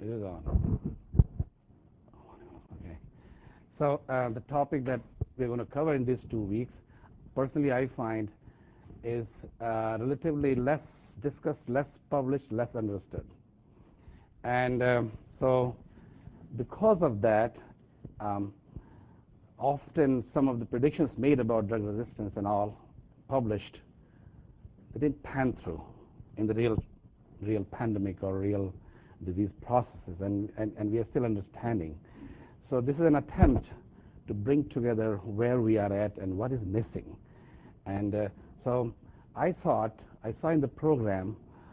It is on. Okay. So the topic that we're going to cover in these 2 weeks, personally I find, is relatively less discussed, less published, less understood. And so because of that, often some of the predictions made about drug resistance and all published, they didn't pan through in the real pandemic or real disease processes, and we are still understanding. So this is an attempt to bring together where we are at and what is missing. And so I saw in the program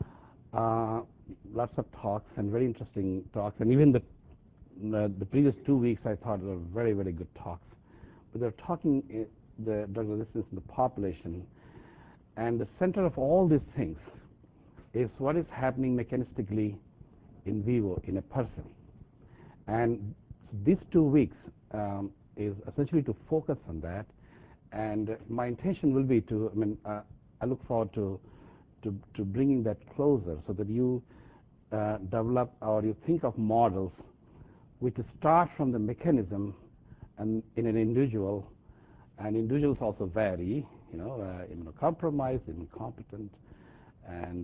lots of talks and very interesting talks, and even the previous 2 weeks I thought were very, very good talks. But they're talking the drug resistance in the population, and the center of all these things is what is happening mechanistically in vivo in a person. And these 2 weeks is essentially to focus on that. And my intention will be to, I look forward to bringing that closer so that you develop or you think of models which start from the mechanism and in an individual, and individuals also vary, immunocompromised, incompetent, and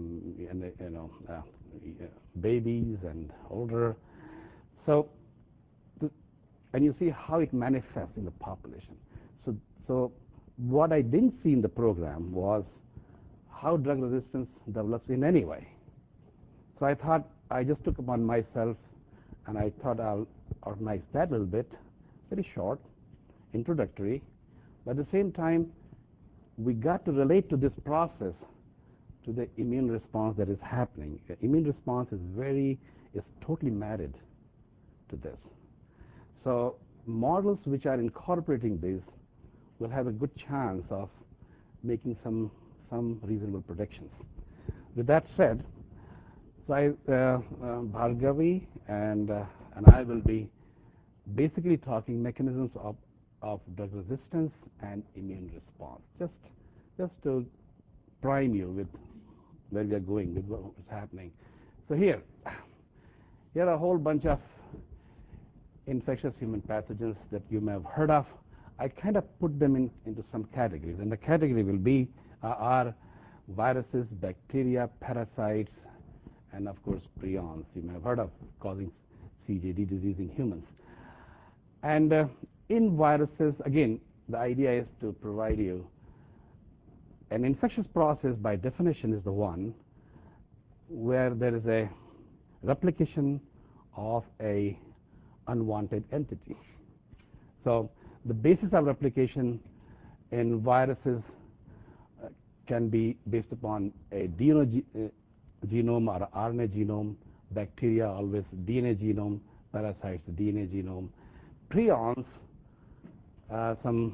babies and older. So, and you see how it manifests in the population. So what I didn't see in the program was how drug resistance develops in any way. So I thought I just took upon myself, and I thought I'll organize that a little bit, very short, introductory, but at the same time, we got to relate to this process to the immune response that is happening. The immune response is totally married to this. So models which are incorporating this will have a good chance of making some reasonable predictions. With that said, so Bhargavi and I will be basically talking mechanisms of drug resistance and immune response, just to prime you with where we are going, with what is happening. So here are a whole bunch of infectious human pathogens that you may have heard of. I kind of put them into some categories, and the category will be are viruses, bacteria, parasites, and of course prions. You may have heard of causing CJD disease in humans. And in viruses, again, the idea is to provide you an infectious process. By definition, is the one where there is a replication of a unwanted entity. So the basis of replication in viruses can be based upon a DNA genome or RNA genome. Bacteria always DNA genome, parasites DNA genome. Prions, some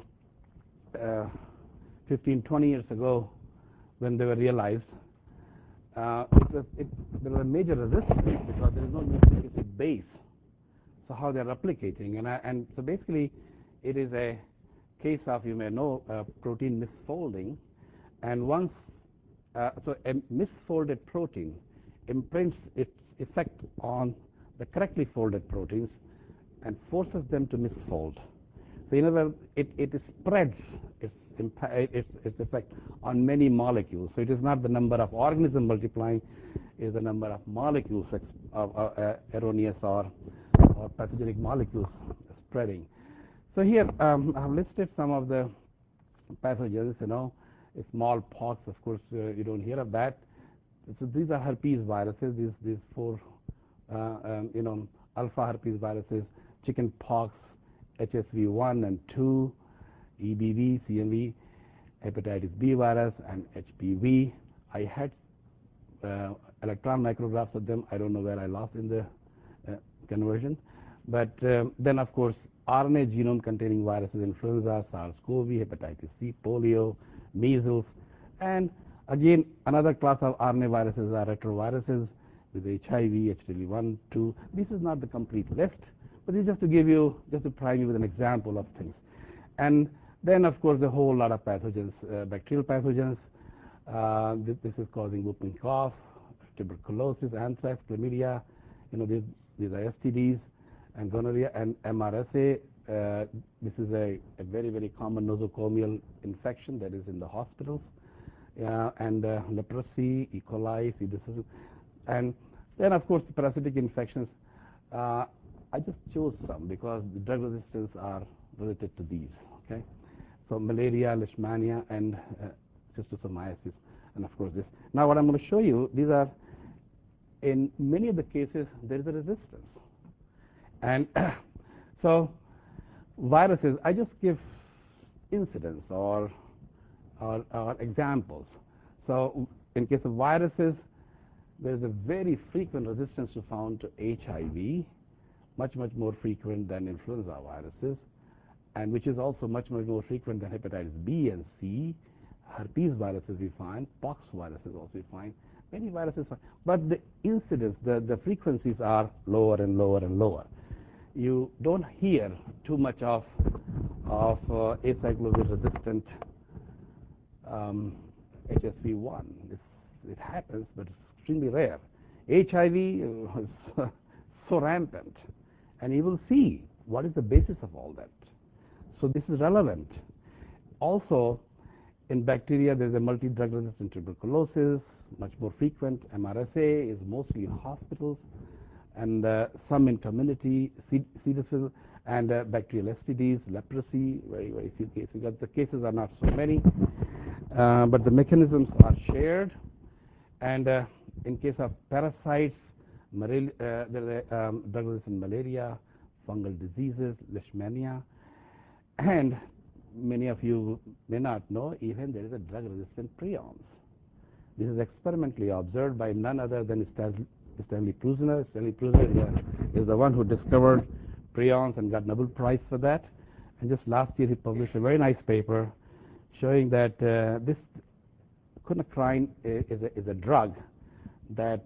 15, 20 years ago, when they were realized, there was a major resistance because there is no nucleic acid base. So how they are replicating, and so basically, it is a case of, you may know, protein misfolding, and once so a misfolded protein imprints its effect on the correctly folded proteins and forces them to misfold. So in other words, it spreads its effect on many molecules. So it is not the number of organisms multiplying, it is the number of molecules of erroneous or pathogenic molecules spreading. So here I've listed some of the pathogens. Smallpox, of course, you don't hear of that. So these are herpes viruses. These four, alpha herpes viruses: chicken pox, HSV1 and 2, EBV, CMV, hepatitis B virus, and HPV. I had electron micrographs of them. I don't know where I lost in the conversion. But then, of course, RNA genome containing viruses: influenza, SARS-CoV, hepatitis C, polio, measles, and again another class of RNA viruses are retroviruses with HIV, HPV1, 2. This is not the complete list, but it's just to prime you with an example of things. And then, of course, a whole lot of pathogens, bacterial pathogens. This is causing whooping cough, tuberculosis, anthrax, chlamydia, these are STDs and gonorrhea and MRSA. This is a very, very common nosocomial infection that is in the hospitals. And leprosy, E. coli, C. difficile. And then, of course, the parasitic infections. I just chose some because the drug resistance are related to these. Okay, so malaria, leishmania, and schistosomiasis, and of course this. Now, what I'm going to show you, these are in many of the cases there is a resistance, and so viruses. I just give incidents or examples. So, in case of viruses, there is a very frequent resistance found to HIV, much more frequent than influenza viruses, and which is also much more frequent than hepatitis B and C. Herpes viruses we find, pox viruses also we find, many viruses, but the incidence, the frequencies are lower and lower and lower. You don't hear too much of acyclovir resistant HSV1. It happens, but it's extremely rare. HIV is so rampant, and you will see what is the basis of all that. So this is relevant. Also, in bacteria, there's a multi-drug resistant tuberculosis, much more frequent. MRSA is mostly in hospitals, and some in community, C. difficile, and bacterial STDs, leprosy, very few cases. The cases are not so many, but the mechanisms are shared. And in case of parasites, there are drug resistant malaria, fungal diseases, leishmania, and many of you may not know, even there is a drug resistant prions. This is experimentally observed by none other than Stanley Prusiner. Stanley Prusiner is the one who discovered prions and got Nobel Prize for that. And just last year he published a very nice paper showing that this quinacrine is a drug that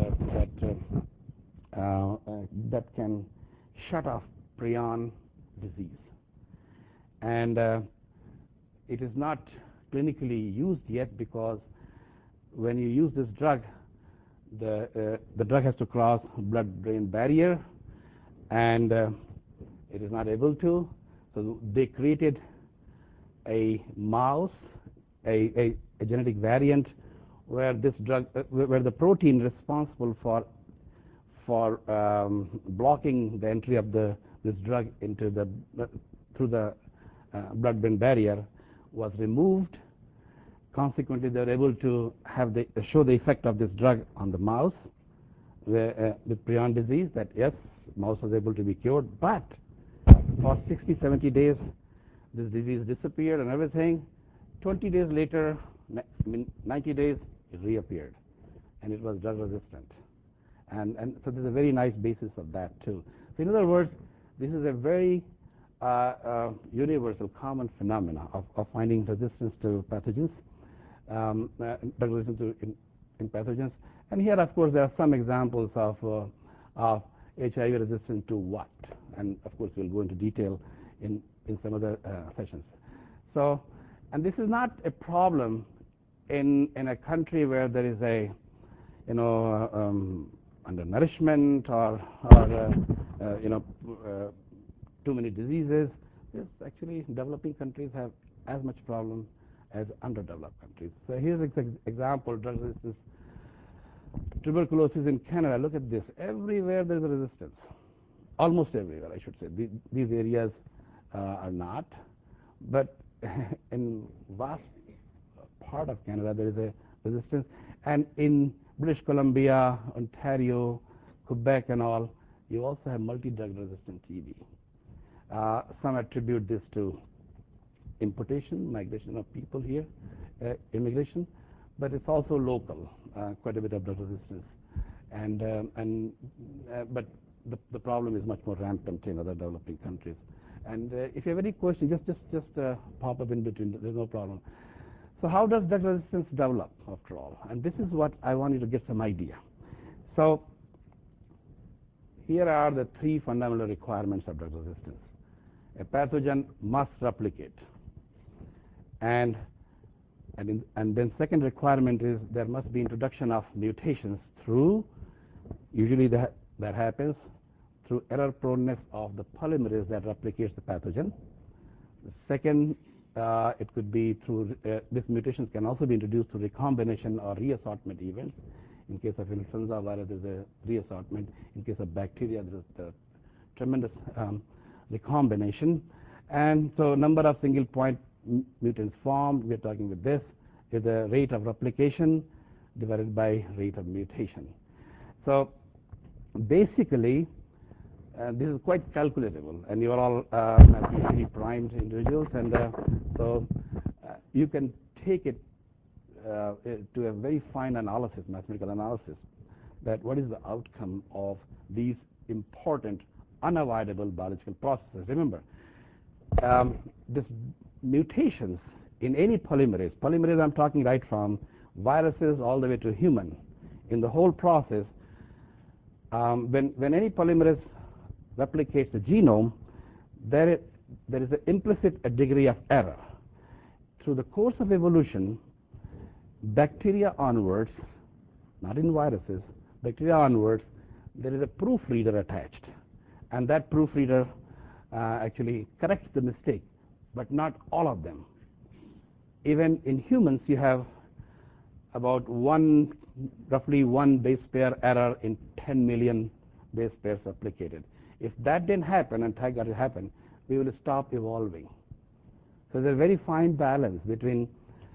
can shut off prion disease. And it is not clinically used yet because when you use this drug, the drug has to cross blood-brain barrier, and it is not able to. So they created a mouse, a genetic variant where this drug, where the protein responsible for blocking the entry of this drug into through the blood-brain barrier was removed. Consequently, they were able to show the effect of this drug on the mouse with prion disease, that yes, mouse was able to be cured, but for 60, 70 days, this disease disappeared and everything. 20 days later, 90 days, it reappeared, and it was drug resistant. And so there's a very nice basis of that too. So in other words, this is a very universal, common phenomena of finding resistance to pathogens, drug resistance in pathogens. And here, of course, there are some examples of HIV resistance to what, and of course, we'll go into detail in some other sessions. So, and this is not a problem in a country where there is a undernourishment or too many diseases. Yes, actually, developing countries have as much problem as underdeveloped countries. So here's an example: drug resistance, tuberculosis in Canada. Look at this. Everywhere there's a resistance. Almost everywhere, I should say. These areas are not, but in vast part of Canada there is a resistance, and in British Columbia, Ontario, Quebec, and all, you also have multi-drug resistant TB. Some attribute this to importation, migration of people here, immigration, but it's also local, quite a bit of drug resistance, but the problem is much more rampant in other developing countries. And if you have any questions, just pop up in between. There's no problem. So how does drug resistance develop, after all? And this is what I want you to get some idea. So here are the three fundamental requirements of drug resistance. A pathogen must replicate, and then second requirement is there must be introduction of mutations through usually the that happens through error proneness of the polymerase that replicates the pathogen. The second, it could be through, these mutations can also be introduced through recombination or reassortment events. In case of influenza virus, there's a reassortment. In case of bacteria, there's a tremendous recombination. And so number of single point mutants formed, we're talking with this, is the rate of replication divided by rate of mutation. So basically, this is quite calculatable, and you are all mathematically primed individuals, and so you can take it to a very fine analysis, mathematical analysis, that what is the outcome of these important, unavoidable biological processes. Remember, these mutations in any polymerase, I'm talking right from viruses all the way to human, in the whole process, when any polymerase replicates the genome, there is an implicit degree of error. Through the course of evolution, bacteria onwards, not in viruses, bacteria onwards, there is a proofreader attached, and that proofreader actually corrects the mistake, but not all of them. Even in humans, you have about roughly one base pair error in 10 million base pairs replicated. If that didn't happen and got to happen, we will stop evolving. So there's a very fine balance between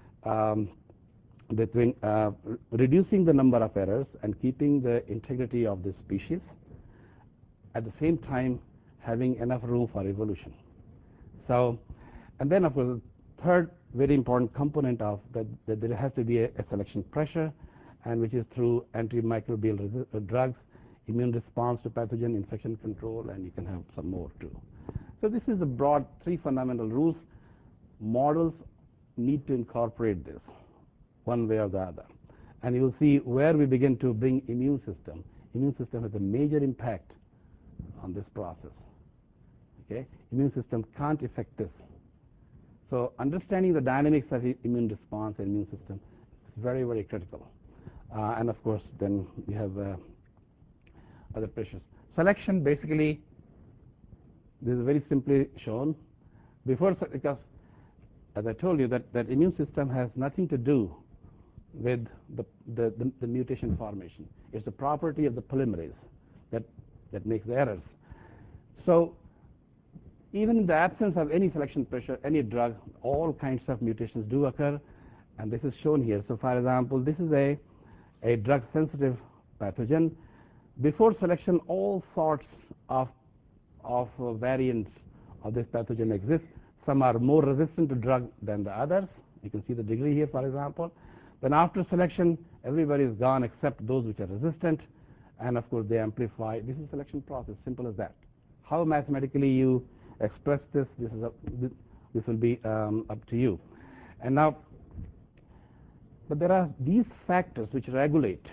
reducing the number of errors and keeping the integrity of the species, at the same time having enough room for evolution. So, and then of course, the third very important component of that there has to be a selection pressure, and which is through antimicrobial drugs, immune response to pathogen, infection control, and you can have some more too. So this is the broad three fundamental rules. Models need to incorporate this one way or the other. And you will see where we begin to bring immune system. Immune system has a major impact on this process. Okay? Immune system can't affect this. So understanding the dynamics of the immune response and immune system is very, very critical. And of course, then you have other pressures. Selection, basically, this is very simply shown. Because as I told you, that immune system has nothing to do with the mutation formation. It's the property of the polymerase that makes the errors. So even in the absence of any selection pressure, any drug, all kinds of mutations do occur, and this is shown here. So for example, this is a drug-sensitive pathogen. Before selection, all sorts of variants of this pathogen exist. Some are more resistant to drug than the others. You can see the degree here, for example. Then after selection, everybody is gone except those which are resistant, and of course they amplify. This is selection process, simple as that. How mathematically you express this, this will be up to you. And now, but there are these factors which regulate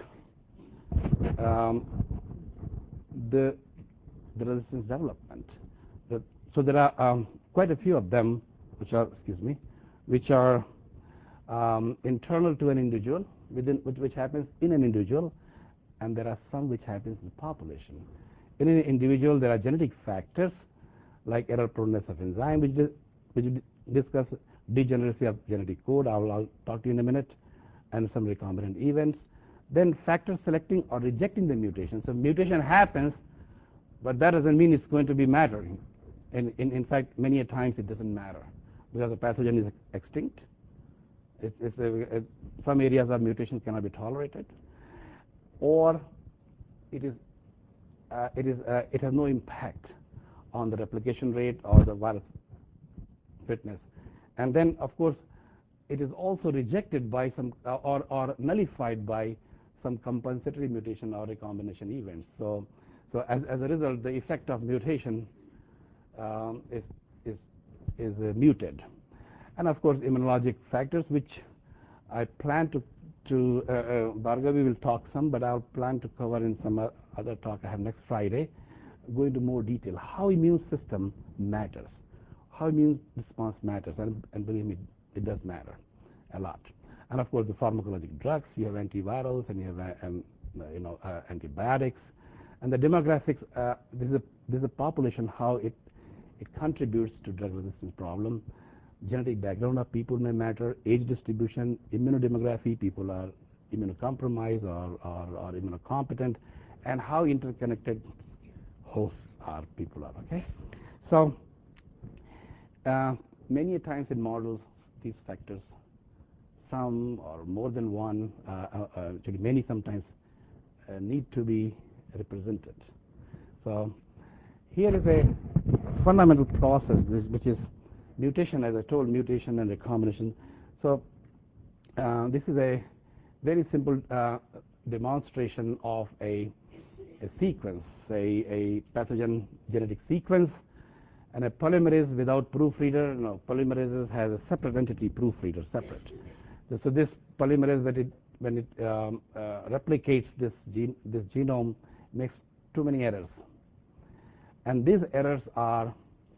the resistance development. So there are quite a few of them which are internal to an individual, which happens in an individual, and there are some which happens in the population. In an individual, there are genetic factors like error proneness of enzyme, which discuss degeneracy of genetic code. I'll talk to you in a minute, and some recombinant events. Then factors selecting or rejecting the mutation. So mutation happens, but that doesn't mean it's going to be mattering. And in fact, many a times it doesn't matter because the pathogen is extinct. Some areas of mutation cannot be tolerated, or it has no impact on the replication rate or the virus fitness. And then, of course, it is also rejected by some or nullified by some compensatory mutation or recombination events. So as a result, the effect of mutation is muted. And of course, immunologic factors, which I plan to Bhargavi will talk some, but I'll plan to cover in some other talk I have next Friday, go into more detail. How immune system matters, how immune response matters, and believe me, it does matter a lot. And of course, the pharmacologic drugs, you have antivirals and you have antibiotics, And the demographics, this is a population, how it contributes to drug resistance problem. Genetic background of people may matter, age distribution, immunodemography, people are immunocompromised or immunocompetent, and how interconnected hosts are, people are, okay? So many times in models, these factors, some or more than one, actually many sometimes, need to be represented. So here is a fundamental process which is mutation, as I told, mutation and recombination. So this is a very simple demonstration of a sequence, a pathogen genetic sequence, and a polymerase without proofreader. No, polymerases has a separate entity, proofreader, separate. So this polymerase, when it replicates this genome, makes too many errors, and these errors are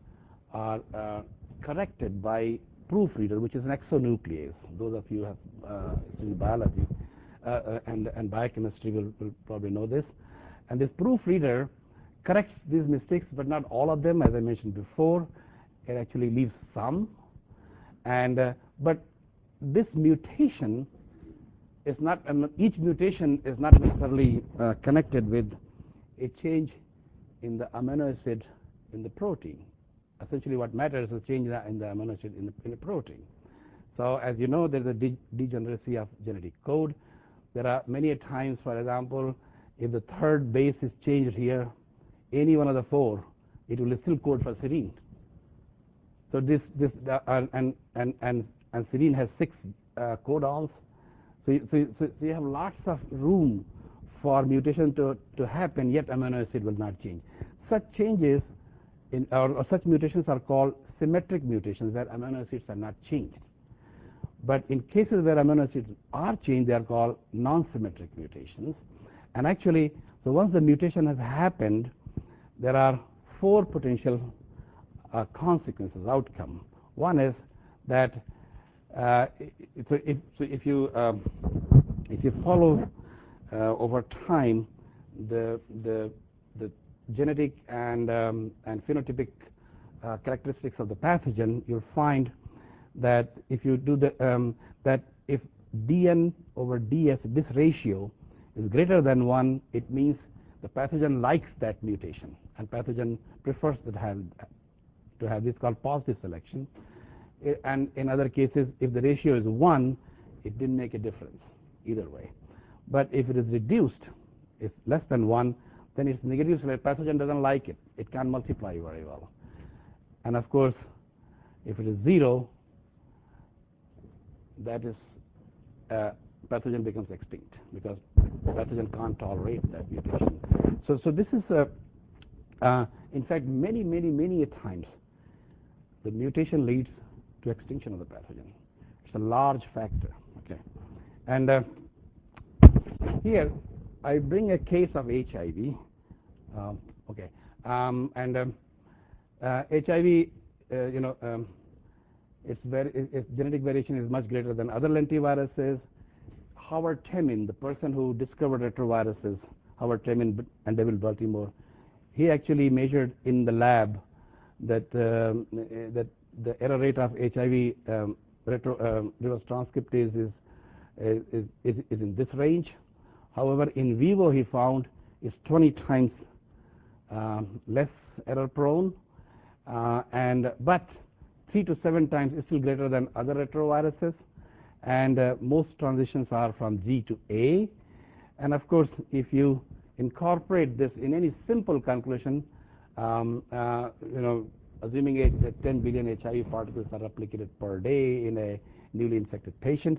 corrected by proofreader, which is an exonuclease. Those of you who have studied biology and biochemistry will probably know this. And this proofreader corrects these mistakes, but not all of them, as I mentioned before. It actually leaves some. And but this mutation is not, each mutation is not necessarily connected with a change in the amino acid in the protein. Essentially, what matters is change in the amino acid in the protein. So, as you know, there's a degeneracy of genetic code. There are many times, for example, if the third base is changed here, any one of the four, it will still code for serine. So and serine has 6 codons. So you have lots of room for mutation to happen, yet amino acid will not change. Such changes or such mutations are called symmetric mutations, where amino acids are not changed. But in cases where amino acids are changed, they are called non-symmetric mutations. And actually, so once the mutation has happened, there are 4 potential consequences, outcome. One is that if you follow over time the genetic and phenotypic characteristics of the pathogen, you'll find that if you do that if dn over ds, this ratio is greater than 1, it means the pathogen likes that mutation, and pathogen prefers to have this, called positive selection. And in other cases, if the ratio is 1, it didn't make a difference either way. But if it is reduced, it's less than 1, then it's negative selection. Pathogen doesn't like it. It can't multiply very well. And of course, if it is 0, that is pathogen becomes extinct, because the pathogen can't tolerate that mutation. So this is in fact many times the mutation leads to extinction of the pathogen. It's a large factor. Okay, and here I bring a case of HIV. Okay, and HIV, its genetic variation is much greater than other lentiviruses. Howard Temin, the person who discovered retroviruses, Howard Temin and David Baltimore, he actually measured in the lab that that the error rate of HIV reverse transcriptase is in this range. However, in vivo he found is 20 times less error prone, but 3 to 7 times is still greater than other retroviruses, and most transitions are from G to A. And of course, if you incorporate this in any simple conclusion, assuming that 10 billion HIV particles are replicated per day in a newly infected patient,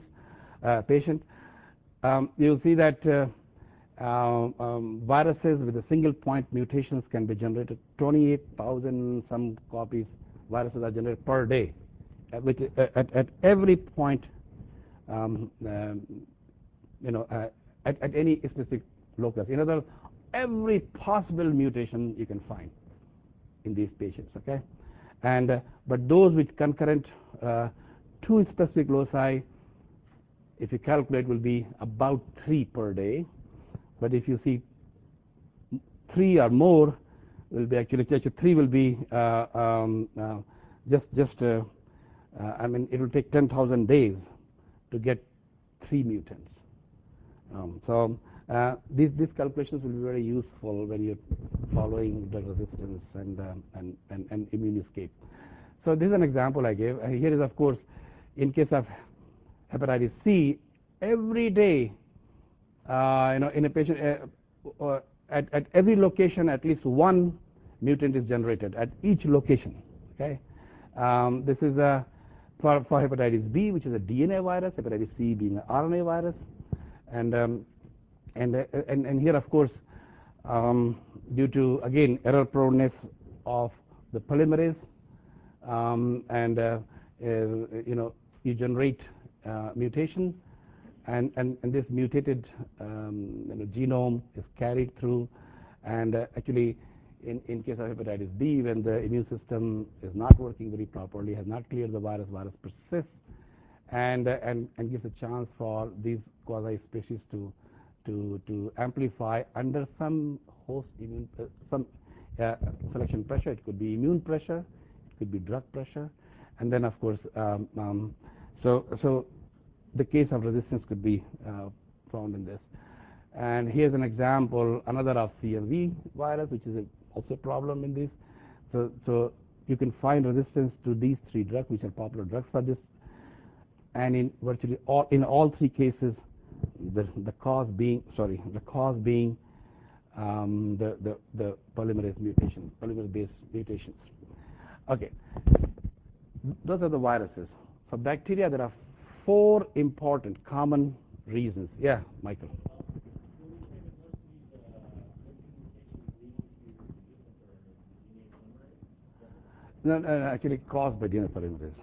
you'll see that viruses with a single point mutations can be generated. 28,000 some copies viruses are generated per day, at every point, at any specific locus. In other words, every possible mutation you can find in these patients. Okay, and but those with concurrent to specific loci, if you calculate, will be about 3 per day. But if you see 3 or more will be actually 3 will be I mean, it will take 10,000 days to get 3 mutants. These calculations will be very useful when you're following drug resistance and immune escape. So this is an example I gave. Here is, of course, in case of hepatitis C, every day, in a patient, at every location, at least one mutant is generated at each location. Okay, this is for hepatitis B, which is a DNA virus. Hepatitis C being an RNA virus, and here, of course, due to again error proneness of the polymerase, you generate mutation, and this mutated genome is carried through, and actually, in case of hepatitis B, when the immune system is not working very properly, has not cleared the virus persists, and gives a chance for these quasi species to amplify under some host immune selection pressure. It could be immune pressure, it could be drug pressure, and then of course so the case of resistance could be found in this. And here's an example, another of CMV virus, which is also a problem in this. So you can find resistance to these 3 drugs, which are popular drugs for this, and in virtually all 3 cases, the cause being the polymerase mutation, polymerase-based mutations. Okay, those are the viruses. For bacteria, there are 4 important common reasons. Yeah, Michael. No, actually caused by DNA polymerase.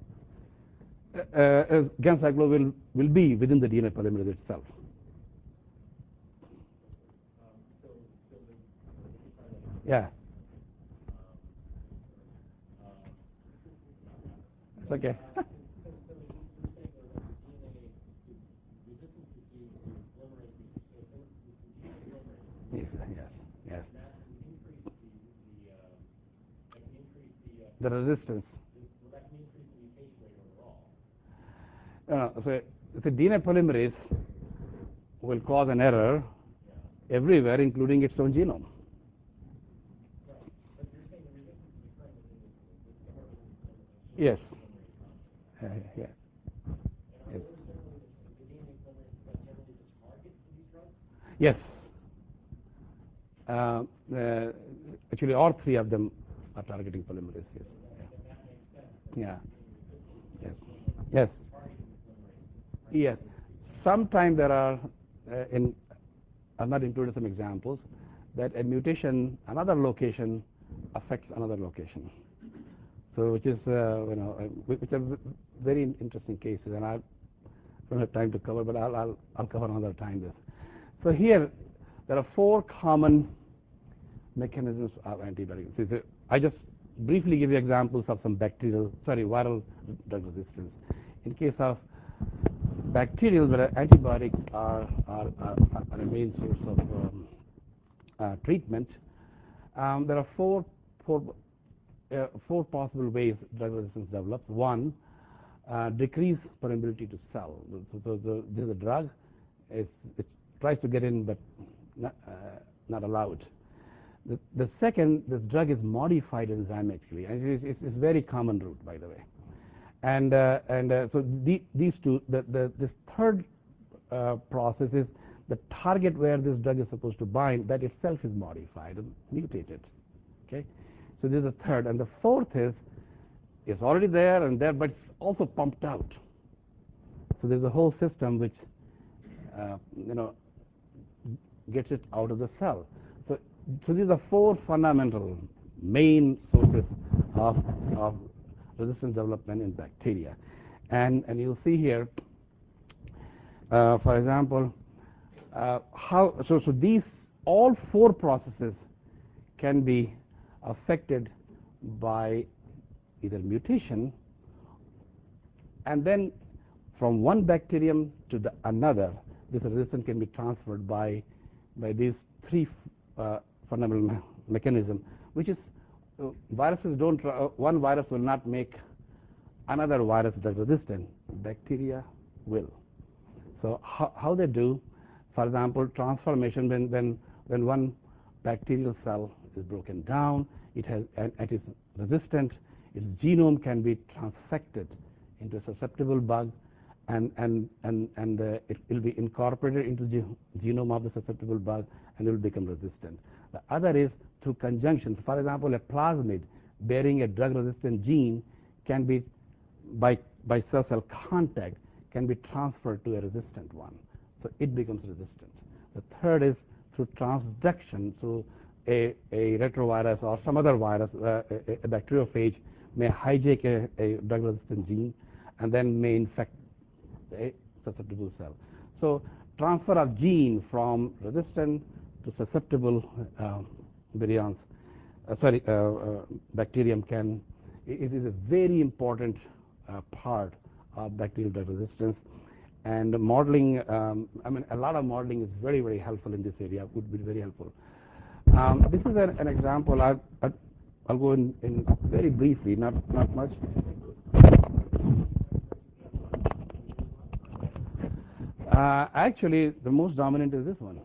Ganciclovir will be within the DNA polymerase itself. Yeah. It's okay. Yes. The resistance. So the DNA polymerase will cause an error everywhere, including its own genome. Yes. Yeah. Yes. Actually, all 3 of them are targeting polymerase. Yes. Yeah. Yes. Yes. Sometimes there are, I've not included some examples, that a mutation, another location, affects another location. So, which is, which are very interesting cases, and I don't have time to cover, but I'll cover another time this. So here, there are 4 common mechanisms of antibiotics. I just briefly give you examples of some viral drug resistance. In case of bacterial, where antibiotics are a main source of treatment, there are four possible ways drug resistance develops. One, decreased permeability to cell. So this is a drug. It tries to get in, but not allowed. The second, this drug is modified enzymically, and it's very common route, by the way. And so these two, this third process is the target where this drug is supposed to bind, that itself is modified and mutated. Okay, so this is the third, and the fourth is it's already there and there, but it's also pumped out. So there's a whole system which gets it out of the cell. So these are 4 fundamental main sources of resistance development in bacteria, and you'll see here, for example, so these all 4 processes can be affected by either mutation, and then from one bacterium to the another, this resistance can be transferred by these 3 fundamental mechanism, which is viruses don't, one virus will not make another virus drug resistant. Bacteria will. So how they do, for example, transformation, when one bacterial cell is broken down, it has, and it is resistant, its genome can be transfected into a susceptible bug, and it will be incorporated into the genome of the susceptible bug, and it will become resistant. The other is through conjunctions. For example, a plasmid bearing a drug-resistant gene can be, by cell-cell contact, can be transferred to a resistant one. So it becomes resistant. The third is through transduction. So a retrovirus or some other virus, a bacteriophage, may hijack a drug-resistant gene and then may infect a susceptible cell. So transfer of gene from resistant to susceptible virions, bacterium it is a very important part of bacterial drug resistance. And modeling, a lot of modeling is very, very helpful in this area, would be very helpful. This is an example. I'll go in very briefly, not much. Actually, the most dominant is this one.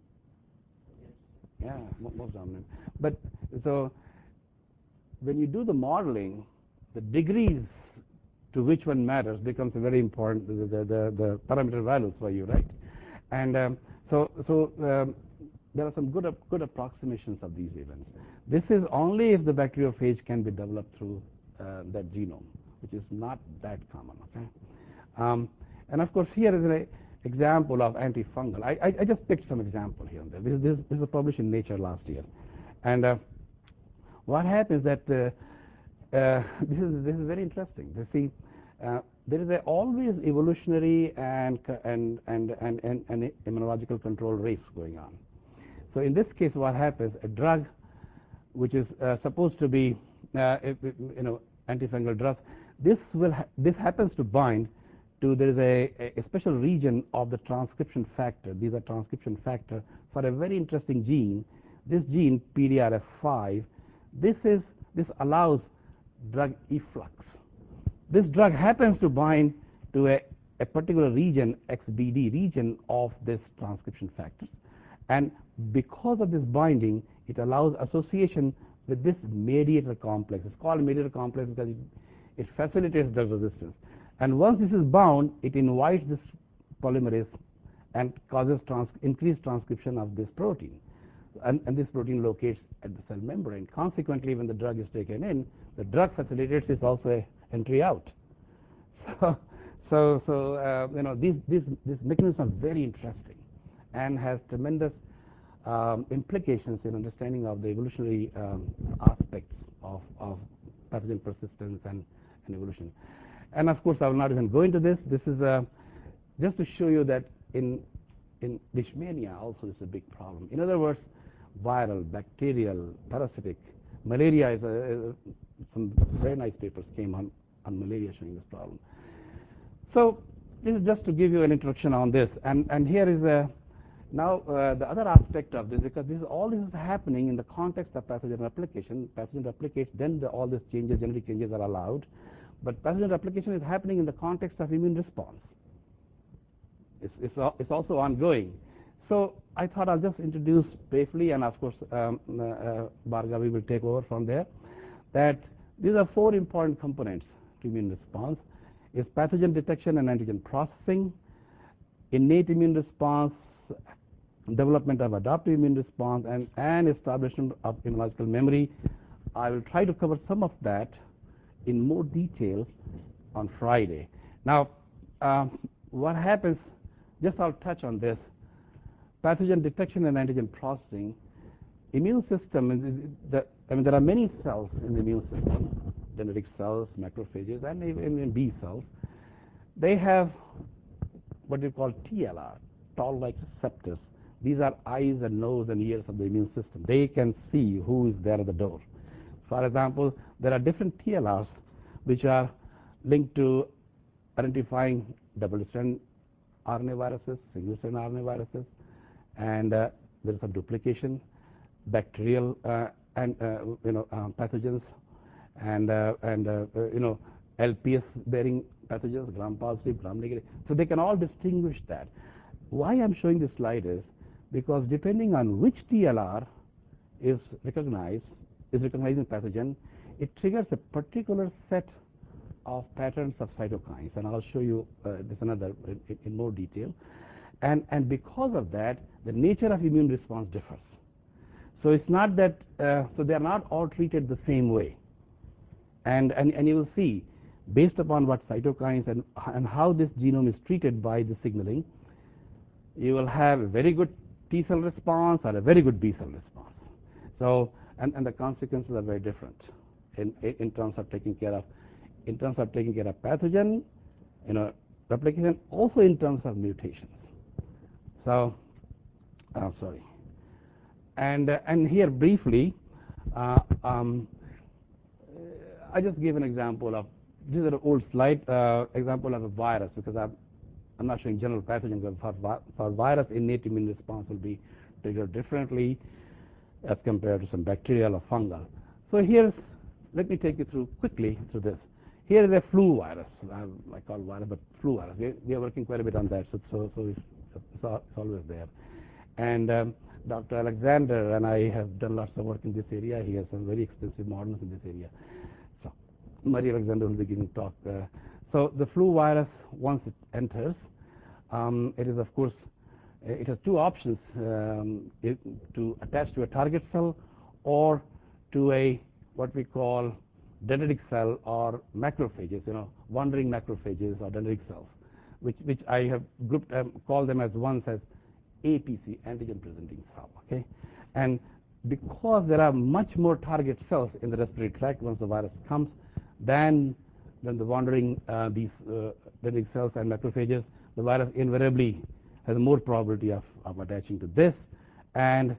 Yeah, most dominant. But so when you do the modeling, the degrees to which one matters becomes very important, the parameter values for you, right? And so there are some good approximations of these events. This is only if the bacteriophage can be developed through that genome, which is not that common. Okay, and of course here is an example of antifungal. I just picked some example here and there. This was published in Nature last year, and what happens that this is very interesting. You see, there is always evolutionary and immunological control race going on. So in this case, what happens? A drug which is supposed to be, antifungal drug, this happens to bind to, there is a special region of the transcription factor. These are transcription factor for a very interesting gene. This gene PDRF5. This allows drug efflux. This drug happens to bind to a particular region, XBD region of this transcription factor. And because of this binding, it allows association with this mediator complex. It's called mediator complex because it facilitates drug resistance. And once this is bound, it invites this polymerase and causes increased transcription of this protein. And this protein locates at the cell membrane. Consequently, when the drug is taken in, the drug facilitates is also an entry out. These mechanisms are very interesting and has tremendous implications in understanding of the evolutionary aspects of pathogen persistence and evolution. And of course, I will not even go into this. This is just to show you that in leishmania also is a big problem. In other words, viral, bacterial, parasitic, malaria is some very nice papers came on malaria showing this problem. So this is just to give you an introduction on this. And here is now the other aspect of this, because all this is happening in the context of pathogen replication. Pathogen replicates, then all these changes, genetic changes are allowed. But pathogen replication is happening in the context of immune response. It's also ongoing. So I thought I'll just introduce briefly, and of course Bhargavi will take over from there, that these are four important components to immune response. Is pathogen detection and antigen processing, innate immune response, development of adaptive immune response, and establishment of immunological memory. I will try to cover some of that in more detail on Friday. Now, what happens, just I'll touch on this, pathogen detection and antigen processing. Immune system, there are many cells in the immune system, dendritic cells, macrophages, and even B cells. They have what we call TLR, toll-like receptors. These are eyes and nose and ears of the immune system. They can see who is there at the door. For example, there are different TLRs which are linked to identifying double-strand RNA viruses, single-strand RNA viruses, and there is some duplication. bacterial and pathogens, and LPS bearing pathogens, gram positive, gram negative. So they can all distinguish that. Why I'm showing this slide is because depending on which TLR is recognizing pathogen, it triggers a particular set of patterns of cytokines, and I'll show you this another in more detail. And because of that, the nature of immune response differs. So it's not that so they are not all treated the same way. And you will see, based upon what cytokines and how this genome is treated by the signaling, you will have a very good T cell response or a very good B cell response. So and the consequences are very different in terms of taking care of pathogen, replication, also in terms of mutations. So I'm sorry. And here briefly, I just gave an example of, this is an old slide, example of a virus, because I'm not showing general pathogens, but for virus, innate immune response will be triggered differently as compared to some bacterial or fungal. So let me take you through quickly through this. Here is a flu virus. I call virus, but flu virus. We are working quite a bit on that, so it's always there. And Dr. Alexander and I have done lots of work in this area. He has some very extensive models in this area. So Marie Alexander will be giving talk. So the flu virus, once it enters, it is, of course, it has two options, to attach to a target cell or to a what we call dendritic cell or macrophages, wandering macrophages or dendritic cells, which I have grouped, called them as once as APC, antigen presenting cell. Okay, and because there are much more target cells in the respiratory tract once the virus comes than the wandering these dendritic cells and macrophages, the virus invariably has more probability of attaching to this, and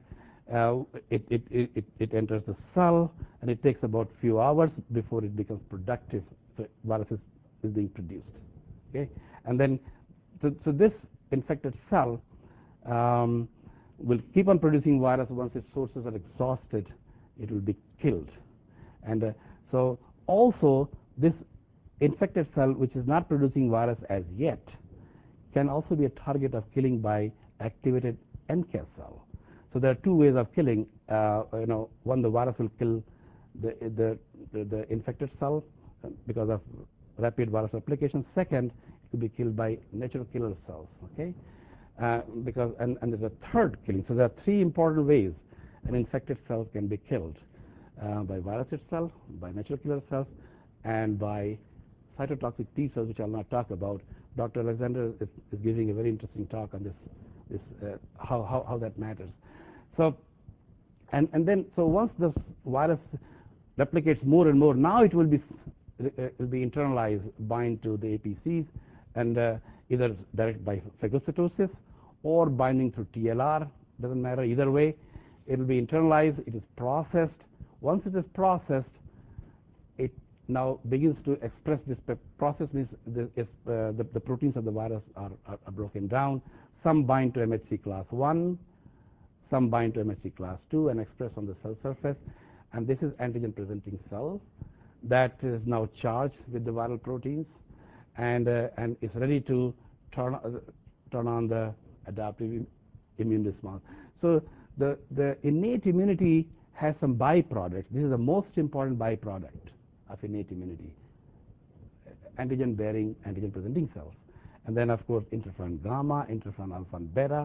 it enters the cell, and it takes about a few hours before it becomes productive. So virus is being produced. Okay, and then so this infected cell will keep on producing virus. Once its sources are exhausted, it will be killed. And so also this infected cell, which is not producing virus as yet, can also be a target of killing by activated NK cell. So there are two ways of killing. One, the virus will kill the infected cell because of rapid virus replication. Second, it could be killed by natural killer cells. Okay, because and there's a third killing. So there are three important ways an infected cell can be killed: by virus itself, by natural killer cells, and by cytotoxic T cells, which I'll not talk about. Dr. Alexander is giving a very interesting talk on this how that matters. So and then so once the virus replicates more and more, now it will be internalized, bind to the APCs, and either direct by phagocytosis or binding through TLR. Doesn't matter either way. It will be internalized. It is processed. Once it is processed, it now begins to express this process. Means the proteins of the virus are broken down. Some bind to MHC class 1, some bind to MHC class 2 and express on the cell surface. And this is antigen presenting cell that is now charged with the viral proteins and is ready to turn on the adaptive immune response. So the innate immunity has some byproducts. This is the most important byproduct of innate immunity: antigen bearing, antigen presenting cells. And then, of course, interferon gamma, interferon alpha and beta.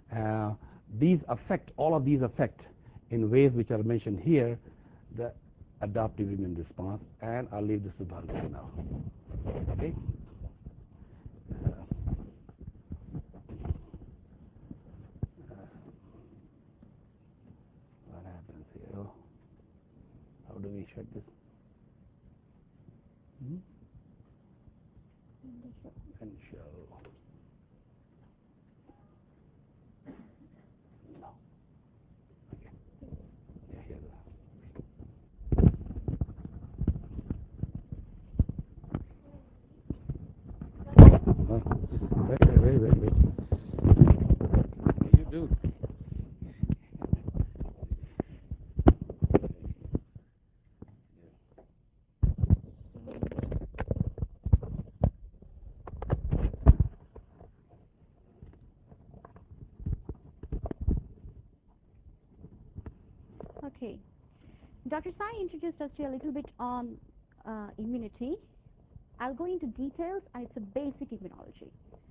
All of these affect in ways which are mentioned here the adaptive immune response. And I'll leave this to Bhargav now. Okay. What happens here? How do we shut this? And show. No. Okay. Yeah, here. Wait. You do. Okay. Dr. Sai introduced us to a little bit on immunity. I'll go into details, and it's a basic immunology.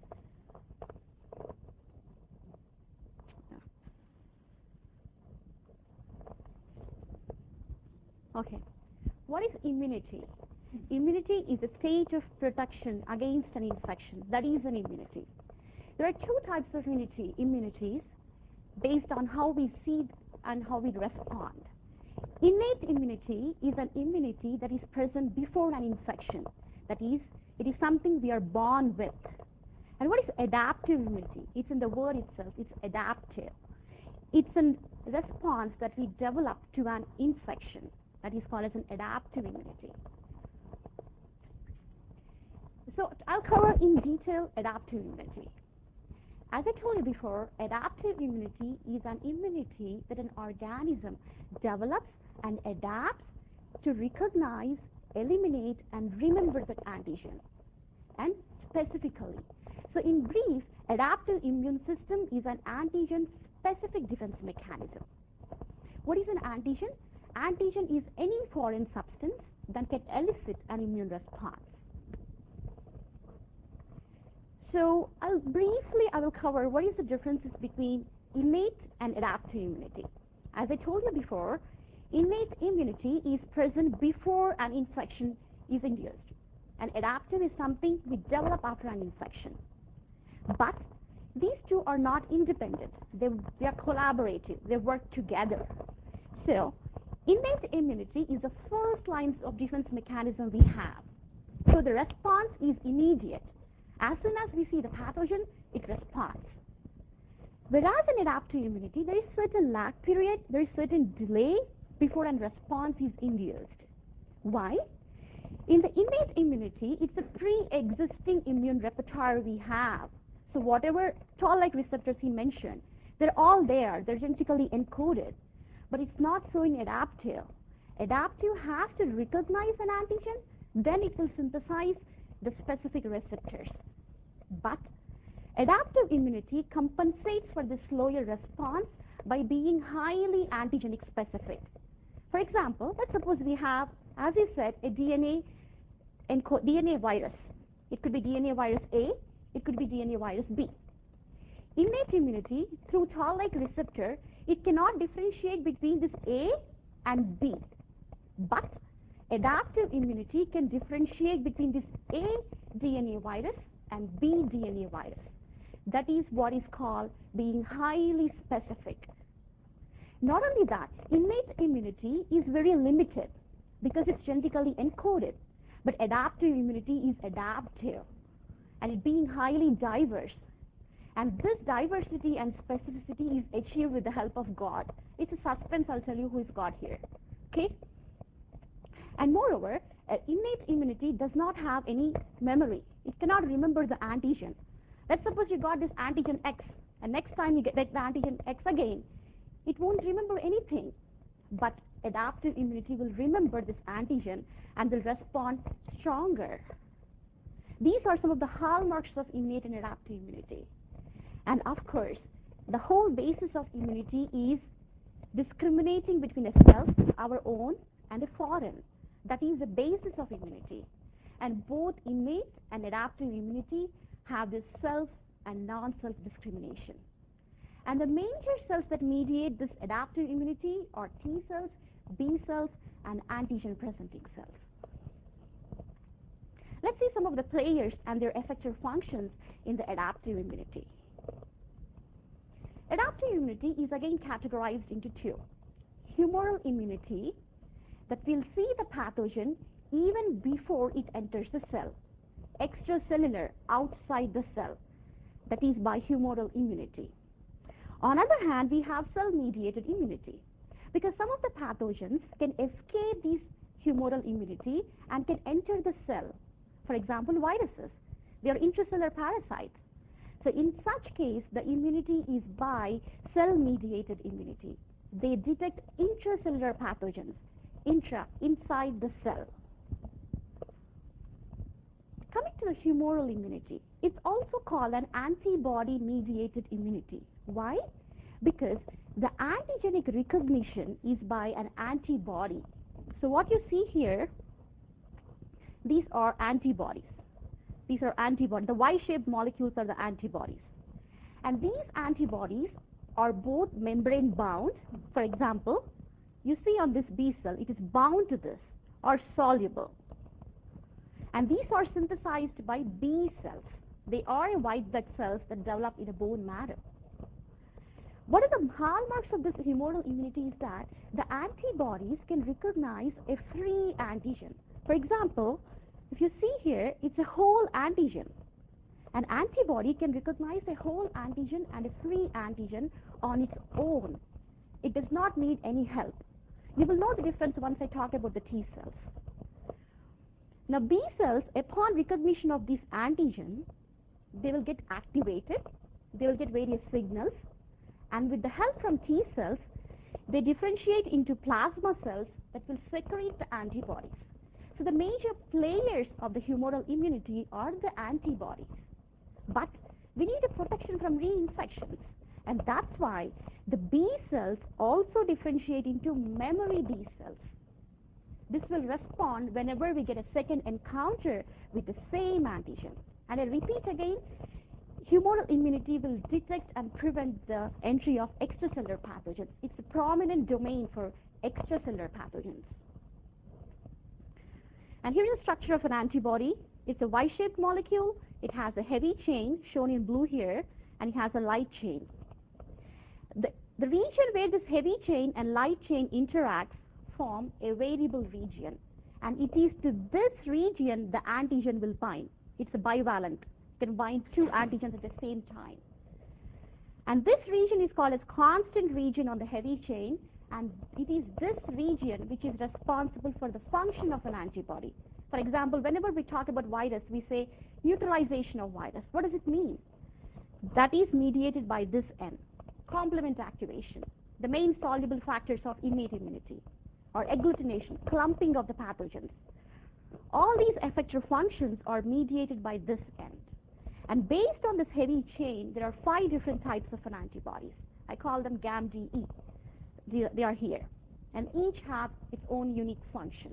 Okay. What is immunity? Immunity is a state of protection against an infection. That is an immunity. There are two types of immunities based on how we see and how we respond. Innate immunity is an immunity that is present before an infection. That is, it is something we are born with. And what is adaptive immunity? It's in the word itself. It's adaptive. It's a response that we develop to an infection. That is called as an adaptive immunity. So I'll cover in detail adaptive immunity. As I told you before, adaptive immunity is an immunity that an organism develops and adapts to recognize, eliminate, and remember that antigen, and specifically. So in brief, adaptive immune system is an antigen-specific defense mechanism. What is an antigen? Antigen is any foreign substance that can elicit an immune response. So I will cover what is the differences between innate and adaptive immunity. As I told you before, innate immunity is present before an infection is induced, and adaptive is something we develop after an infection. But these two are not independent. They are collaborative. They work together. So innate immunity is the first line of defense mechanism we have. So the response is immediate. As soon as we see the pathogen, it responds. Whereas in adaptive immunity, there is certain lag period, there is certain delay before a response is induced. Why? In the innate immunity, it's a pre-existing immune repertoire we have. So whatever toll-like receptors he mentioned, they're all there. They're genetically encoded. But it's not so in adaptive. Adaptive has to recognize an antigen, then it will synthesize the specific receptors. But adaptive immunity compensates for the slower response by being highly antigenic specific. For example, let's suppose we have, as I said, a DNA virus. It could be DNA virus A, it could be DNA virus B. Innate immunity, through toll-like receptor, it cannot differentiate between this A and B. But adaptive immunity can differentiate between this A DNA virus and B DNA virus. That is what is called being highly specific. Not only that, innate immunity is very limited because it's genetically encoded. But adaptive immunity is adaptive, and it being highly diverse. And this diversity and specificity is achieved with the help of God. It's a suspense. I'll tell you who is God here. Okay? And moreover, innate immunity does not have any memory. It cannot remember the antigen. Let's suppose you got this antigen X, and next time you get the antigen X again, it won't remember anything. But adaptive immunity will remember this antigen and will respond stronger. These are some of the hallmarks of innate and adaptive immunity. And of course, the whole basis of immunity is discriminating between a self, our own, and a foreign. That is the basis of immunity. And both innate and adaptive immunity have this self and non-self discrimination. And the major cells that mediate this adaptive immunity are T cells, B cells, and antigen-presenting cells. Let's see some of the players and their effective functions in the adaptive immunity. Adaptive immunity is again categorized into two. Humoral immunity, that will see the pathogen even before it enters the cell. Extracellular, outside the cell. That is by humoral immunity. On the other hand, we have cell-mediated immunity, because some of the pathogens can escape this humoral immunity and can enter the cell. For example, viruses. They are intracellular parasites. So in such case, the immunity is by cell-mediated immunity. They detect intracellular pathogens, inside the cell. Coming to the humoral immunity, it's also called an antibody-mediated immunity. Why? because the antigenic recognition is by an antibody. So what you see here, these are antibodies. These are antibodies. The Y-shaped molecules are the antibodies. And these antibodies are both membrane bound. For example, you see on this B cell, it is bound to this, or soluble. And these are synthesized by B cells. They are white blood cells that develop in a bone marrow. One of the hallmarks of this humoral immunity is that the antibodies can recognize a free antigen. For example, if you see here, it's a whole antigen. An antibody can recognize a whole antigen and a free antigen on its own. It does not need any help. You will know the difference once I talk about the T cells. Now, B cells, upon recognition of this antigen, they will get activated, they will get various signals, and with the help from T cells, they differentiate into plasma cells that will secrete the antibodies. So the major players of the humoral immunity are the antibodies. But we need a protection from reinfections, and that's why the B cells also differentiate into memory B cells. This will respond whenever we get a second encounter with the same antigen. And I repeat again, humoral immunity will detect and prevent the entry of extracellular pathogens. It's a prominent domain for extracellular pathogens. And here is the structure of an antibody. It's a Y-shaped molecule. It has a heavy chain, shown in blue here, and it has a light chain. The region where this heavy chain and light chain interacts form a variable region. And it is to this region the antigen will bind. It's a bivalent. It can bind two antigens at the same time. And this region is called as constant region on the heavy chain, and it is this region which is responsible for the function of an antibody. For example, whenever we talk about virus, we say neutralization of virus. What does it mean? That is mediated by this N, complement activation, the main soluble factors of innate immunity, or agglutination, clumping of the pathogens. All these effector functions are mediated by this end. And based on this heavy chain, there are 5 different types of an antibodies. I call them GAMDE. They are here. And each have its own unique function.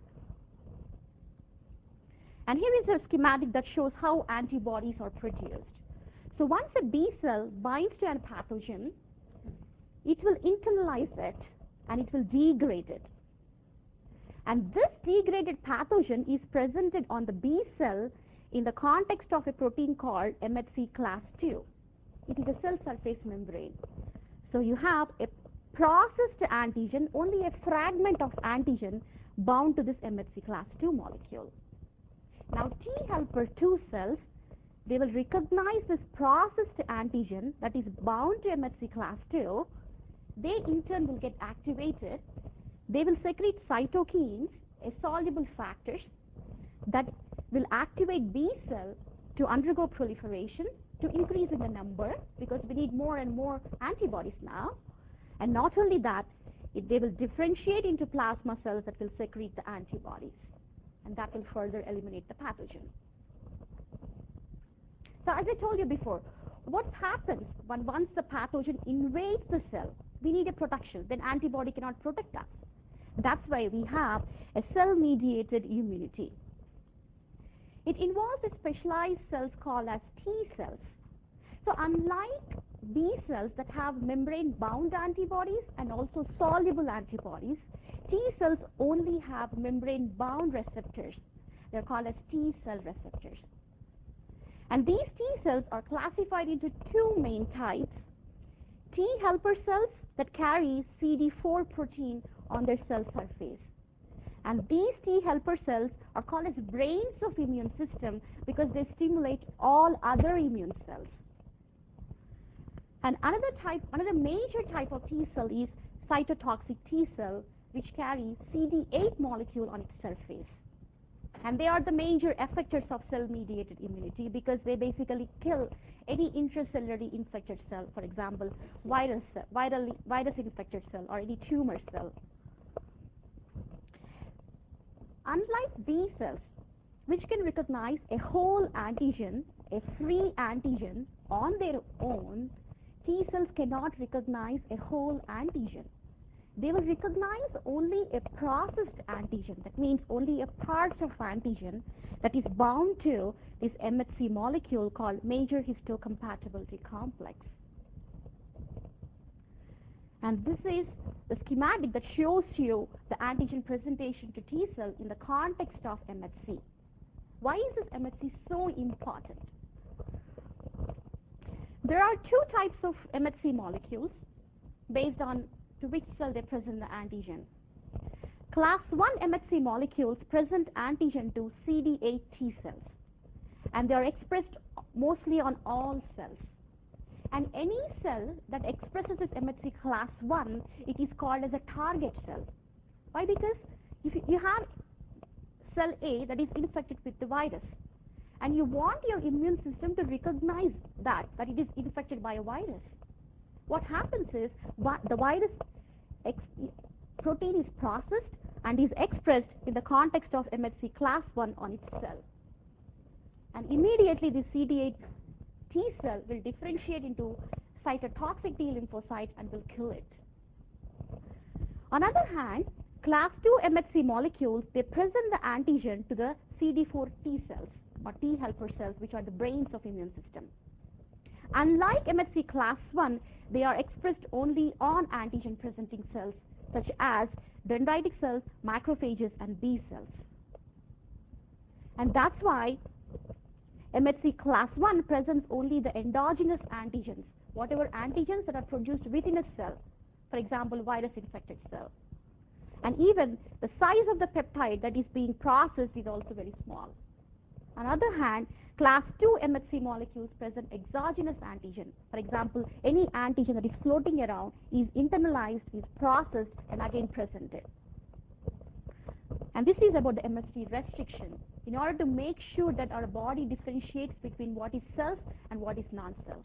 And here is a schematic that shows how antibodies are produced. So once a B cell binds to a pathogen, it will internalize it and it will degrade it. And this degraded pathogen is presented on the B cell in the context of a protein called MHC class II. It is a cell surface membrane. So you have a processed antigen, only a fragment of antigen bound to this MHC class II molecule. Now T helper 2 cells, they will recognize this processed antigen that is bound to MHC class II. They in turn will get activated. They will secrete cytokines, a soluble factors that will activate B cell to undergo proliferation, to increase in the number, because we need more and more antibodies now. And not only that, they will differentiate into plasma cells that will secrete the antibodies, and that will further eliminate the pathogen. So as I told you before, what happens once the pathogen invades the cell? We need a protection. Then antibody cannot protect us. That's why we have a cell-mediated immunity. It involves a specialized cells called as T cells. So unlike B cells that have membrane-bound antibodies and also soluble antibodies, T cells only have membrane-bound receptors. They're called as T cell receptors. And these T cells are classified into 2 main types. T helper cells that carry CD4 protein on their cell surface. And these T helper cells are called as brains of immune system because they stimulate all other immune cells. And another major type of T cell is cytotoxic T cell, which carry CD8 molecule on its surface. And they are the major effectors of cell-mediated immunity because they basically kill any intracellularly infected cell, for example, virus infected cell or any tumor cell. Unlike B cells, which can recognize a whole antigen, a free antigen on their own, T cells cannot recognize a whole antigen. They will recognize only a processed antigen. That means only a part of antigen that is bound to this MHC molecule called major histocompatibility complex. And this is the schematic that shows you the antigen presentation to T cell in the context of MHC. Why is this MHC so important? There are two types of MHC molecules based on to which cell they present the antigen. Class 1 MHC molecules present antigen to CD8 T cells, and they are expressed mostly on all cells. And any cell that expresses this MHC class 1, it is called as a target cell. Why? Because if you have cell A that is infected with the virus, and you want your immune system to recognize that it is infected by a virus, what happens is the virus protein is processed and is expressed in the context of MHC class 1 on its cell. And immediately the CD8 T cell will differentiate into cytotoxic T lymphocyte and will kill it. On the other hand, class 2 MHC molecules, they present the antigen to the CD4 T cells or T helper cells, which are the brains of immune system. Unlike MHC class 1, they are expressed only on antigen presenting cells such as dendritic cells, macrophages, and B cells. And that's why MHC class 1 presents only the endogenous antigens, whatever antigens that are produced within a cell, for example, virus infected cell. And even the size of the peptide that is being processed is also very small. On the other hand, class 2 MHC molecules present exogenous antigen. For example, any antigen that is floating around is internalized, is processed, and again presented. And this is about the MHC restriction, in order to make sure that our body differentiates between what is self and what is non-self.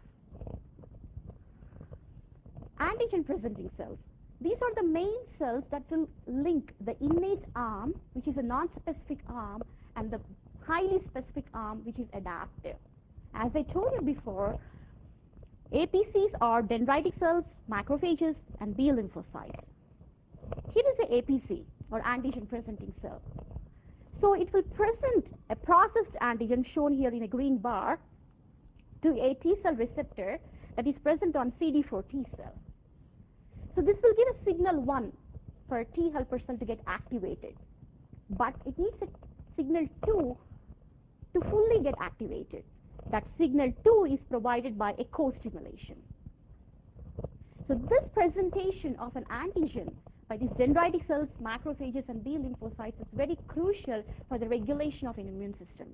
Antigen presenting cells. These are the main cells that will link the innate arm, which is a non-specific arm, and the highly specific arm, which is adaptive. As I told you before, APCs are dendritic cells, macrophages, and B lymphocytes. Here is the APC, or antigen presenting cell. So it will present a processed antigen, shown here in a green bar, to a T cell receptor that is present on CD4 T cell. So this will give a signal 1 for a T helper cell to get activated. But it needs a signal 2 to fully get activated. That signal 2 is provided by a co-stimulation. So this presentation of an antigen by these dendritic cells, macrophages, and B lymphocytes is very crucial for the regulation of an immune system.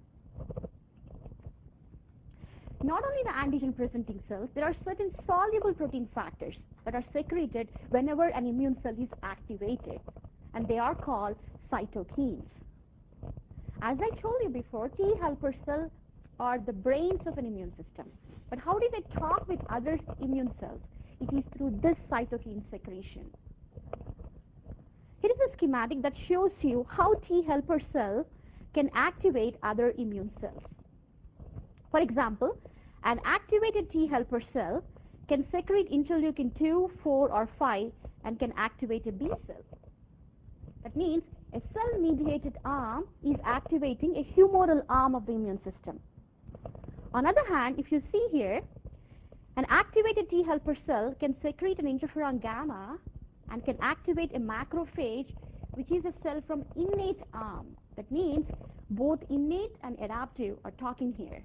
Not only the antigen presenting cells, there are certain soluble protein factors that are secreted whenever an immune cell is activated, and they are called cytokines. As I told you before, T helper cells are the brains of an immune system. But how do they talk with other immune cells? It is through this cytokine secretion. Here is a schematic that shows you how T helper cells can activate other immune cells. For example, an activated T helper cell can secrete interleukin 2, 4, or 5 and can activate a B cell. That means a cell-mediated arm is activating a humoral arm of the immune system. On the other hand, if you see here, an activated T helper cell can secrete an interferon gamma and can activate a macrophage, which is a cell from innate arm. That means both innate and adaptive are talking here.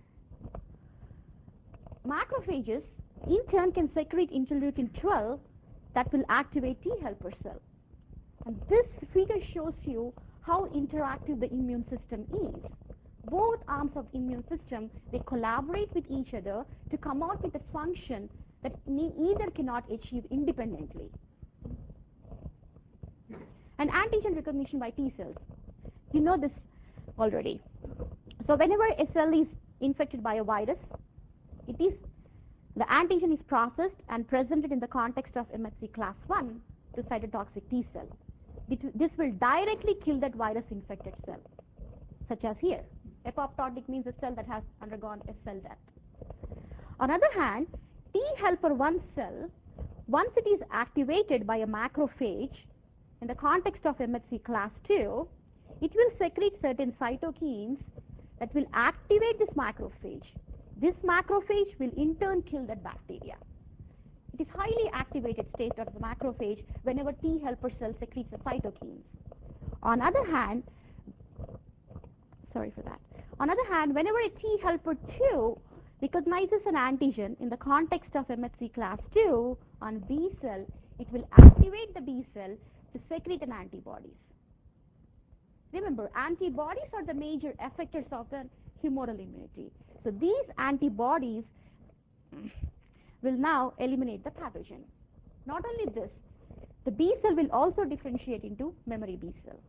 Macrophages, in turn, can secrete interleukin 12 that will activate T helper cell. And this figure shows you how interactive the immune system is. Both arms of the immune system, they collaborate with each other to come out with a function that either cannot achieve independently. And antigen recognition by T cells. You know this already. So whenever a cell is infected by a virus, the antigen is processed and presented in the context of MHC class 1 to cytotoxic T cell. This will directly kill that virus-infected cell, such as here. Apoptotic means a cell that has undergone a cell death. On the other hand, T helper 1 cell, once it is activated by a macrophage in the context of MHC class 2, it will secrete certain cytokines that will activate this macrophage. This macrophage will in turn kill that bacteria. It is highly activated state of the macrophage whenever T helper cell secretes the cytokines. On other hand, whenever a T helper 2 recognizes an antigen in the context of MHC class 2 on B cell, it will activate the B cell to secrete an antibodies. Remember, antibodies are the major effectors of the humoral immunity. So these antibodies will now eliminate the pathogen. Not only this, the B cell will also differentiate into memory B cell.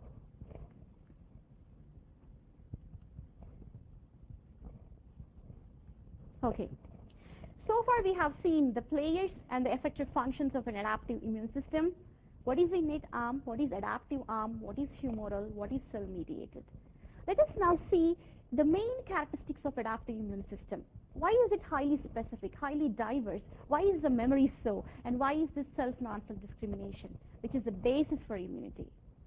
Okay. So far we have seen the players and the effective functions of an adaptive immune system. What is innate arm? What is adaptive arm? What is humoral? What is cell mediated? Let us now see the main characteristics of adaptive immune system. Why is it highly specific, highly diverse? Why is the memory so? And why is this self non-self discrimination, which is the basis for immunity?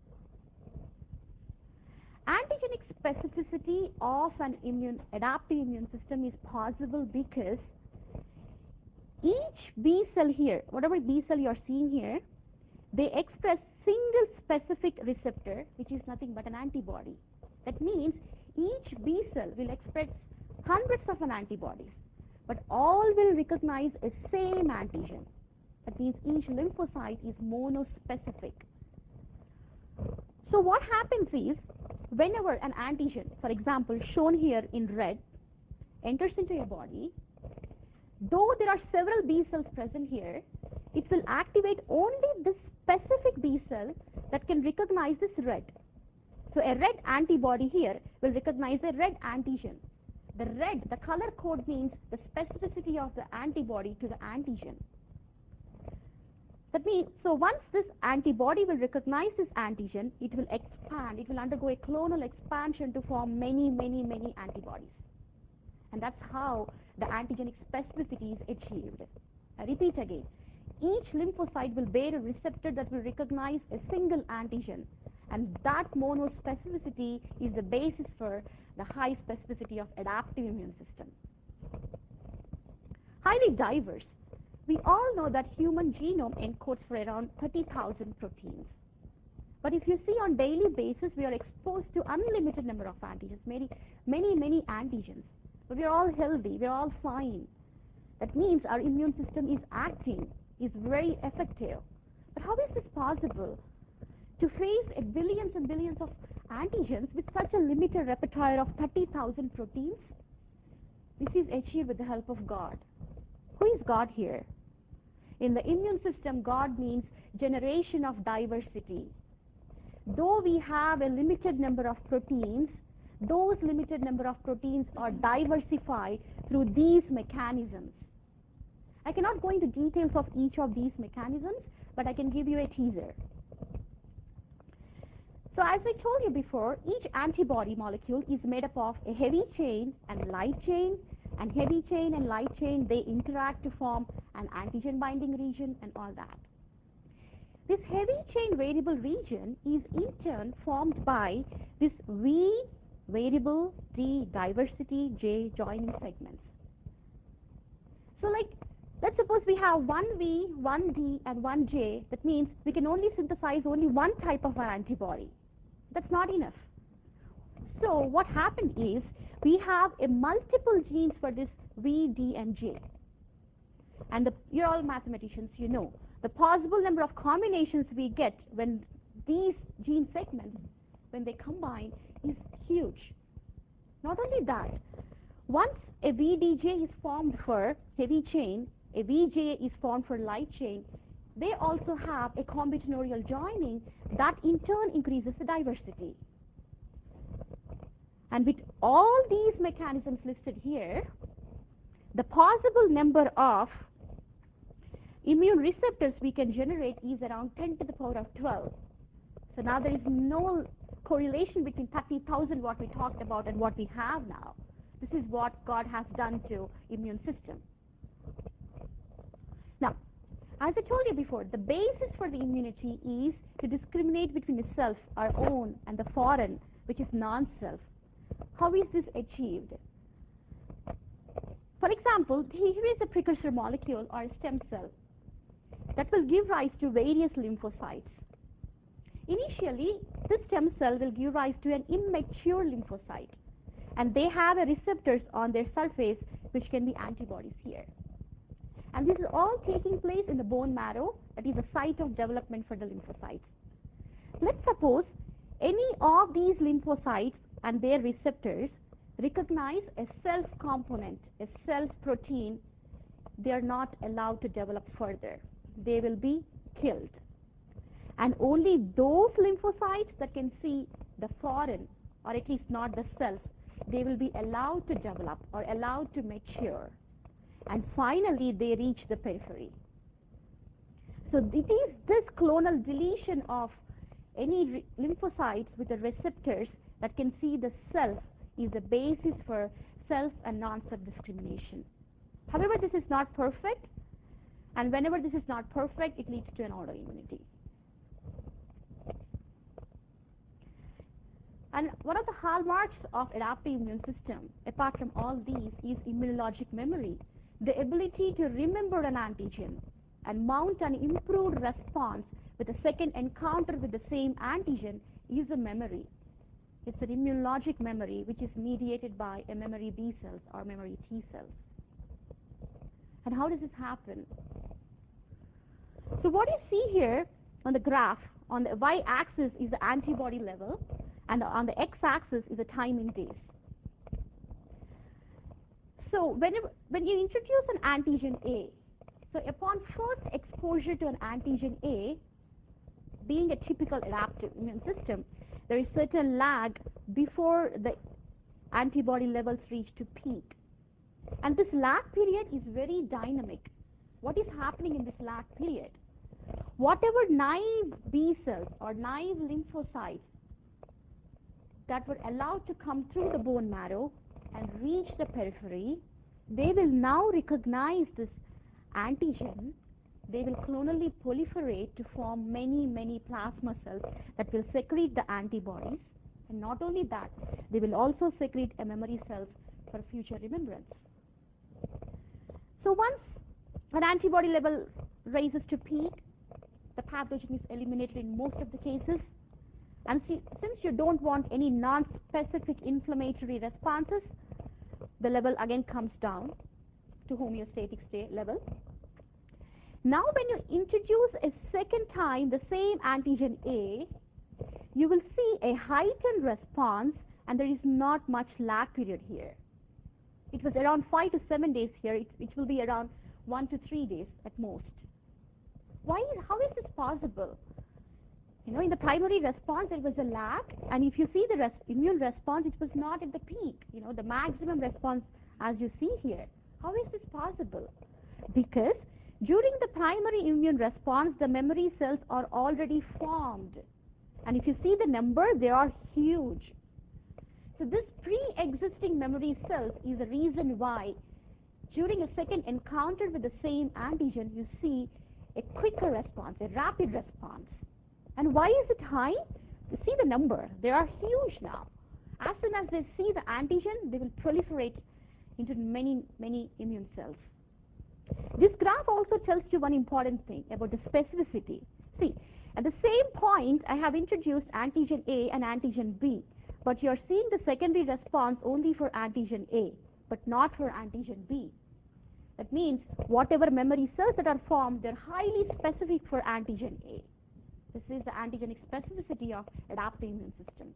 Antigenic specificity of an adaptive immune system is possible because each B cell here, whatever B cell you are seeing here, they express single specific receptor, which is nothing but an antibody. That means each B cell will express hundreds of an antibodies, but all will recognize a same antigen. That means each lymphocyte is monospecific. So what happens is, whenever an antigen, for example shown here in red, enters into your body, though there are several B cells present here, it will activate only this specific B cell that can recognize this red. So a red antibody here will recognize a red antigen. The red, the color code means the specificity of the antibody to the antigen. That means, so once this antibody will recognize this antigen, it will expand, it will undergo a clonal expansion to form many antibodies. And that's how the antigenic specificity is achieved. I repeat again, each lymphocyte will bear a receptor that will recognize a single antigen, and that monospecificity is the basis for the high specificity of adaptive immune system. Highly diverse. We all know that human genome encodes for around 30,000 proteins. But if you see on daily basis, we are exposed to unlimited number of antigens, many antigens. But we are all healthy, we are all fine. That means our immune system is acting, is very effective. But how is this possible? To face billions and billions of antigens with such a limited repertoire of 30,000 proteins, this is achieved with the help of God. Who is God here? In the immune system, God means generation of diversity. Though we have a limited number of proteins, those limited number of proteins are diversified through these mechanisms. I cannot go into details of each of these mechanisms, but I can give you a teaser. So as I told you before, each antibody molecule is made up of a heavy chain and light chain, and heavy chain and light chain, they interact to form an antigen binding region and all that. This heavy chain variable region is in turn formed by this V variable, D diversity, J joining segments. So like, let's suppose we have one V, one D and one J. That means we can only synthesize only one type of an antibody. That's not enough. So what happened is, we have a multiple genes for this V, D and J. And you're all mathematicians, you know. The possible number of combinations we get when these gene segments, when they combine, is huge. Not only that, once a VDJ is formed for heavy chain, a VJ is formed for light chain, they also have a combinatorial joining that in turn increases the diversity. And with all these mechanisms listed here, the possible number of immune receptors we can generate is around 10 to the power of 12. So now there is no correlation between 30,000 what we talked about and what we have now. This is what God has done to immune system. Now, as I told you before, the basis for the immunity is to discriminate between the self, our own, and the foreign, which is non-self. How is this achieved? For example, here is a precursor molecule or a stem cell that will give rise to various lymphocytes. Initially, this stem cell will give rise to an immature lymphocyte, and they have receptors on their surface which can be antibodies here. And this is all taking place in the bone marrow, that is the site of development for the lymphocytes. Let's suppose any of these lymphocytes and their receptors recognize a self component, a self protein. They are not allowed to develop further. They will be killed. And only those lymphocytes that can see the foreign, or at least not the self, they will be allowed to develop or allowed to mature. And finally, they reach the periphery. So it is this clonal deletion of any lymphocytes with the receptors that can see the self is the basis for self and non-self discrimination. However, this is not perfect, and whenever this is not perfect, it leads to an autoimmunity. And one of the hallmarks of adaptive immune system, apart from all these, is immunologic memory. The ability to remember an antigen and mount an improved response with a second encounter with the same antigen is a memory. It's an immunologic memory which is mediated by a memory B cells or memory T cells. And how does this happen? So what you see here on the graph, on the y-axis is the antibody level, and on the x-axis is the time in days. So when you introduce an antigen A, so upon first exposure to an antigen A, being a typical adaptive immune system, there is certain lag before the antibody levels reach to peak. And this lag period is very dynamic. What is happening in this lag period? Whatever naive B cells or naive lymphocytes that were allowed to come through the bone marrow and reach the periphery, they will now recognize this antigen. They will clonally proliferate to form many, many plasma cells that will secrete the antibodies. And not only that, they will also secrete a memory cells for future remembrance. So once an antibody level rises to peak, the pathogen is eliminated in most of the cases. And since you don't want any non-specific inflammatory responses, the level again comes down to homeostatic state level. Now when you introduce a second time the same antigen A, you will see a heightened response, and there is not much lag period here. It was around 5 to 7 days here. It will be around 1 to 3 days at most. How is this possible? In the primary response, there was a lag, and if you see the immune response, it was not at the peak, the maximum response as you see here. How is this possible? Because during the primary immune response, the memory cells are already formed. And if you see the number, they are huge. So this pre-existing memory cells is the reason why during a second encounter with the same antigen, you see a quicker response, a rapid response. And why is it high? You see the number. They are huge now. As soon as they see the antigen, they will proliferate into many, many immune cells. This graph also tells you one important thing about the specificity. See, at the same point, I have introduced antigen A and antigen B, but you are seeing the secondary response only for antigen A, but not for antigen B. That means whatever memory cells that are formed, they're highly specific for antigen A. This is the antigenic specificity of adaptive immune system.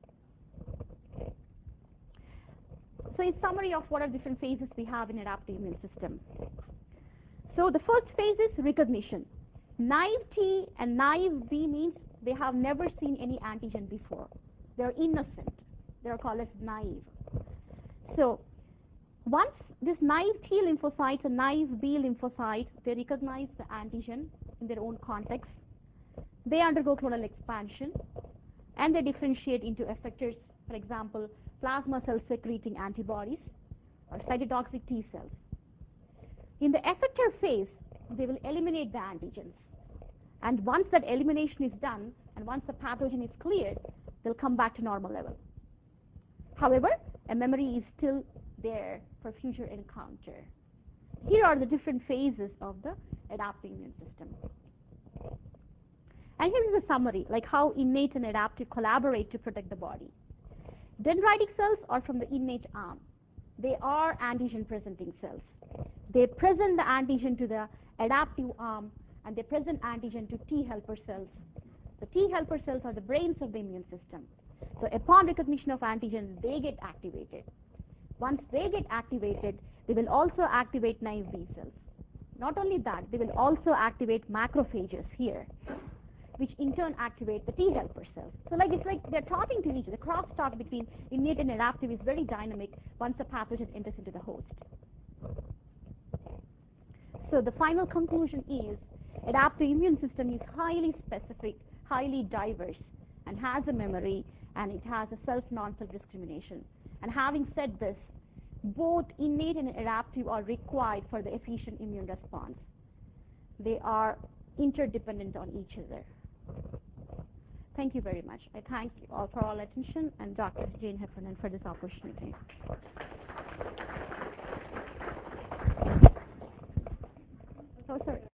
So in summary of what are different phases we have in adaptive immune system. So the first phase is recognition. Naive T and naive B means they have never seen any antigen before. They're innocent. They're called as naive. So once this naive T lymphocytes and naive B lymphocytes, they recognize the antigen in their own context. They undergo clonal expansion, and they differentiate into effectors, for example, plasma cell secreting antibodies or cytotoxic T cells. In the effector phase, they will eliminate the antigens. And once that elimination is done, and once the pathogen is cleared, they'll come back to normal level. However, a memory is still there for future encounter. Here are the different phases of the adaptive immune system. And here is a summary, like how innate and adaptive collaborate to protect the body. Dendritic cells are from the innate arm. They are antigen-presenting cells. They present the antigen to the adaptive arm, and they present antigen to T helper cells. The T helper cells are the brains of the immune system. So upon recognition of antigens, they get activated. Once they get activated, they will also activate naive B cells. Not only that, they will also activate macrophages here, which in turn activate the T helper cells. So it's like they're talking to each other. The crosstalk between innate and adaptive is very dynamic once the pathogen enters into the host. So the final conclusion is adaptive immune system is highly specific, highly diverse, and has a memory, and it has a self, non-self discrimination. And having said this, both innate and adaptive are required for the efficient immune response. They are interdependent on each other. Thank you very much. I thank you all for all attention, and Dr. Jane Heffernan for this opportunity. Oh, sorry.